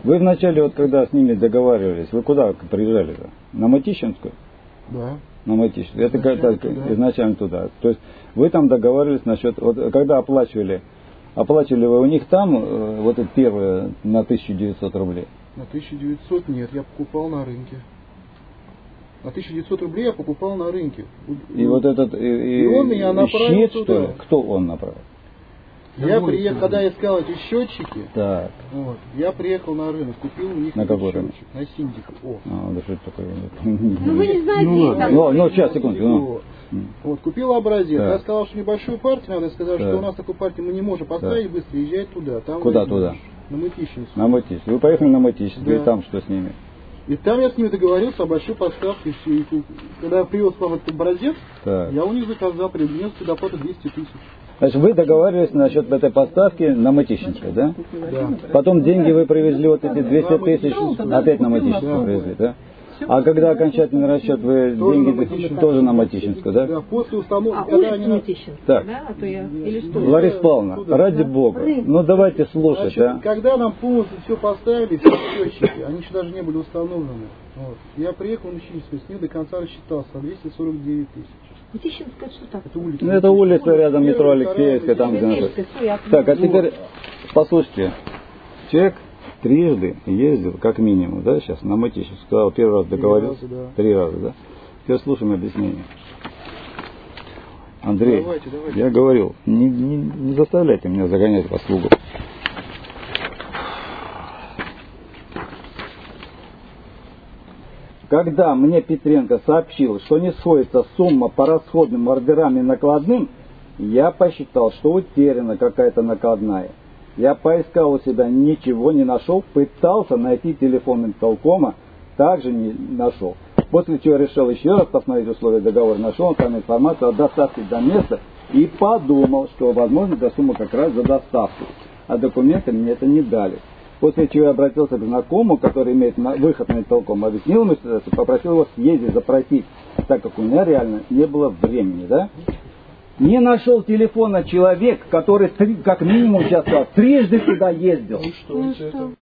Вы вначале, вот когда с ними договаривались, вы куда приезжали-то? На Матищинскую? Да. На Матищинскую. Это как-то изначально туда. То есть вы там договаривались насчет, вот когда оплачивали вы у них там, вот это первое, на 1900 рублей? На 1900 нет, я покупал на рынке. На 1900 рублей я покупал на рынке. И вот этот и он меня направил щит, туда. что ли? Кто он направил? Я приехал, когда я искал эти счетчики, Так. вот, я приехал на рынок, купил у них на какой счетчик, на Синдик. Да что это такое? Ну вы не знаете. Ну, сейчас, секунду. Вот, купил образец. Да. Я сказал, что небольшую партию надо, сказать, что у нас такую партию мы не можем поставить быстро, езжай туда. Там куда возьмешь. туда? На Мытищинскую. На Мытищинскую. Вы поехали на Мытищинскую, Да. и там что с ними? И там я с ними договорился о большой поставке. И когда я привез вам этот образец, Так. я у них заказал, принес предоплату 200 тысяч. Значит, вы договаривались насчет этой поставки на Матищинской, да? Да. Потом деньги вы привезли, вот эти 200 тысяч, опять на Матищинскую привезли, да? А когда окончательный расчет, вы деньги тоже на Матищинскую, да? Да, после установки, Улица Матищинская, Так. да? А то я... Или что? Лариса Павловна, ради Бога, ну давайте слушать, Значит, а? когда нам полностью все поставили, все счетчики, они еще даже не были установлены. Вот. Я приехал на Мытищинскую, с ней до конца рассчитался, 249 тысяч. Матищинская, что так? Это улица. Ну, это улица рядом метро Алексеевская, там где надо. Так, а теперь послушайте, человек трижды ездил, как минимум, да, сейчас на Матищинскую, сказал, первый раз договорился, 3 раза, да. Теперь слушаем объяснение. Андрей, давайте. я говорил, не заставляйте меня загонять вас в угол. Когда мне Петренко сообщил, что не сходится сумма по расходным ордерам и накладным, я посчитал, что утеряна какая-то накладная. Я поискал у себя, ничего не нашел, пытался найти телефон Интелкома, также не нашел. После чего решил еще раз посмотреть условия договора, нашел там информацию о доставке до места и подумал, что возможно эта сумма как раз за доставку. А документы мне это не дали. После чего я обратился к знакомому, который имеет выход на Интелком, объяснил ему ситуацию, попросил его съездить, запросить, так как у меня реально не было времени, да? Не нашел телефона человек, который как минимум сейчас 3 туда ездил. Ну что?